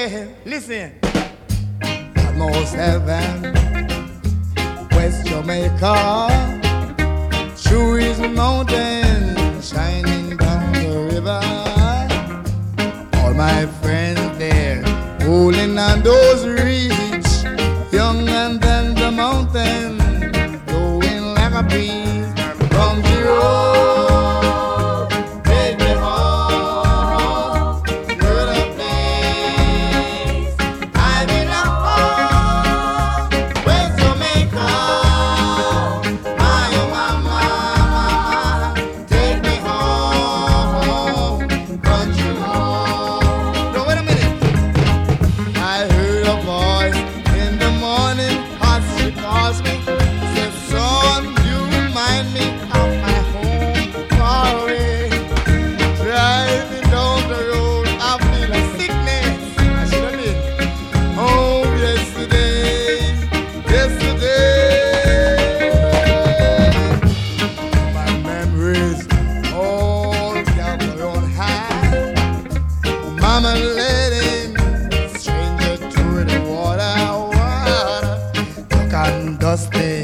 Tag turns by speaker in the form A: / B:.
A: Listen. Almost heaven, West Jamaica, through his mountain, shining down the river. All my friends there, holding on those reach, young and then the mountain, blowing like a breeze from the road. Mama letting stranger through the water, dark and dusty.